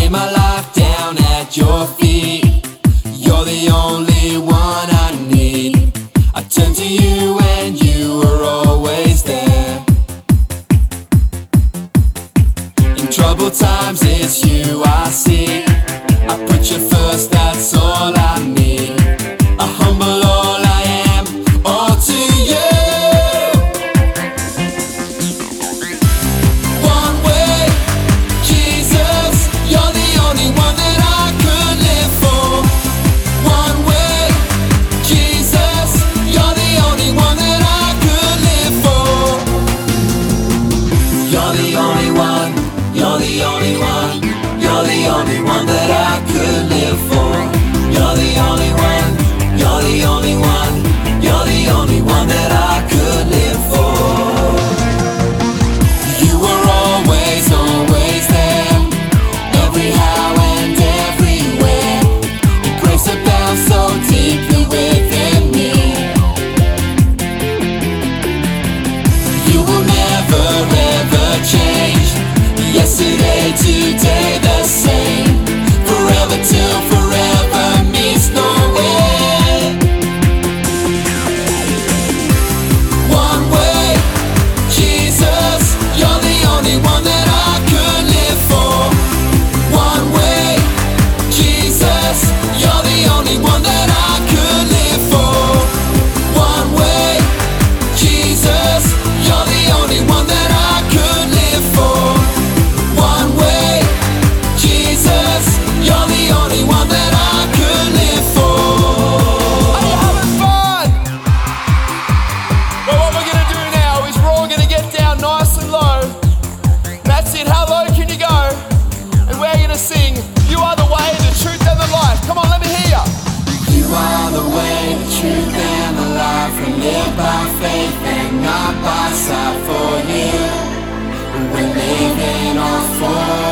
lay my life down at your feet. You're the only one I need. I turn to you and you are always there. In troubled times it's you I see. I put you first, that's all I need. I humble all I am, all to you. One way, Jesus, you're the only one that I could live for. One way, Jesus, you're the only one that I could live for. You're the only one, you're the only one, you're the only one that I could live for. You're the only one, you're the only one, you're the only one that I could live for. You were always, always there, every how and everywhere. Your grace abounds so deeply within me. You will never ever change. Yesterday, today, the same. Forever till forever means no end. One way, Jesus, you're the only one that I could live for. One way, Jesus, you're the only one that I could live for. One way, Jesus, you're the only one that I could live for. One way, Jesus, you're the only one that I could live for. Are you having fun? Well, what we're gonna do now is we're all gonna get down nice and low. That's it, how low can you go? And we're gonna sing, you are the way, the truth and the life. Come on, let me hear ya. You are the way, the truth and the life. We live by faith and not by sight. For you, we're living all for